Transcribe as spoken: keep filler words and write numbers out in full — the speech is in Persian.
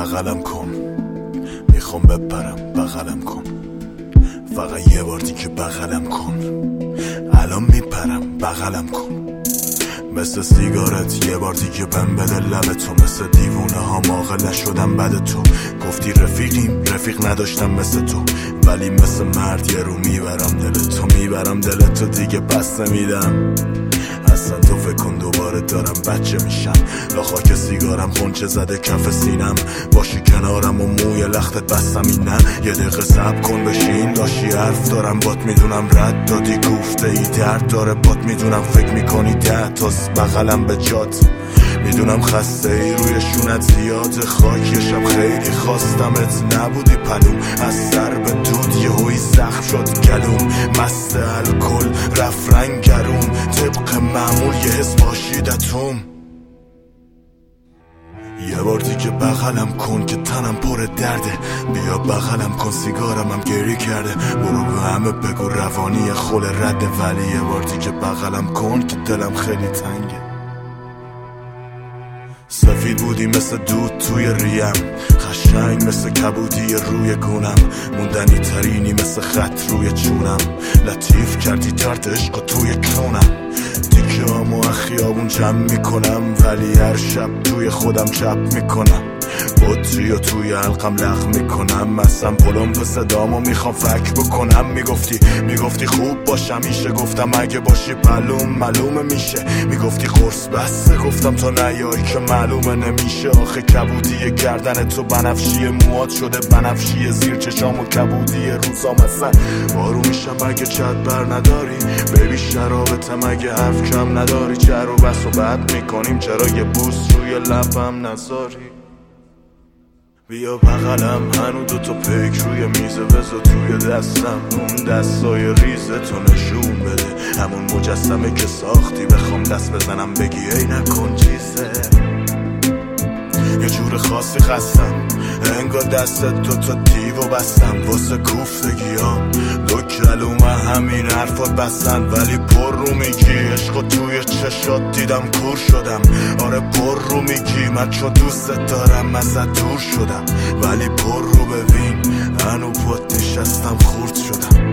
بغلم کن، میخوام بپرم بغلم کن، فقط یه بار دیگه بغلم کن، الان میپرم بغلم کن. مثل سیگارت یه بار دیگه بهم بده لب تو، مثل دیوونه ها ماغل نشدم بعد تو. گفتی رفیقیم، رفیق نداشتم مثل تو، ولی مثل مرد یه رو میبرم دل تو، میبرم دل تو دیگه پس نمیدم. اصلا تو فکر کن دوباره دارم بچه میشم، لا خاک سیگارم خونچه زده کف سینم، باشی کنارم و موی لختت بستم این نه. یه دقیقه صبر کن بشین لاشی حرف دارم بات، میدونم رد دادی گفته ای درد داره بات، میدونم فکر میکنی ده تاست بغلم به جات، میدونم خسته ای روی شونت زیاد خاک، یه شب خیلی خواستمت نبودی پلوم، از سر به دود یه هوی زخم شد گلوم، مست الکل رفت رنگ گروم، طبق معمول یه حس باشیدتوم. یه بار دیگه بغلم کن که تنم پر درده، بیا بغلم کن سیگارم هم گریه کرده، برو به همه بگو روانی خول رده، ولی یه بار دیگه بغلم کن که دلم خیلی تنگه. سفید بودی مثل دود توی ریم، خشنگ مثل کبودی روی گونم، موندنی ترینی مثل خط روی چونم، لطیف کردی ترد عشق توی کونم، تیکه همو خیابون جمع میکنم، ولی هر شب توی خودم چپ میکنم، بطری و توی حلقم لغ میکنم، اصلا پلم تو صدامو میخوام فک بکنم. میگفتی میگفتی خوب باشم میشه، گفتم اگه باشی پلوم معلومه میشه، میگفتی قرص بسته گفتم تا نیایی که معلومه نمیشه، آخه کبودی گردن تو بنفشی موات شده بنفشی، زیر چشام و کبودی روزام اصلا بارو میشم اگه چت بر نداری، بیبی شرابتم اگه حرف کم نداری، چرا بس و بد میکنیم چرا یه بوس روی لبم نذاری. بیا بغلم هنو دوتا پیک روی میزه، بذار توی دستم اون دستای ریزه تو نشون بده، همون مجسمه که ساختی بخوام دست بزنم بگی ای نکن چیزه. یه جور خاصی خستم انگار دستت دوتا دیو بستم، واسه کوفتگیام دو کلومه همین حرفات بستن، ولی پر رو میگی عشقو توی چشات دیدم کور شدم، آره پر رو میگی من چون دوستت دارم ازت دور شدم، ولی پر رو ببین هنو پات نشستم خورد شدم.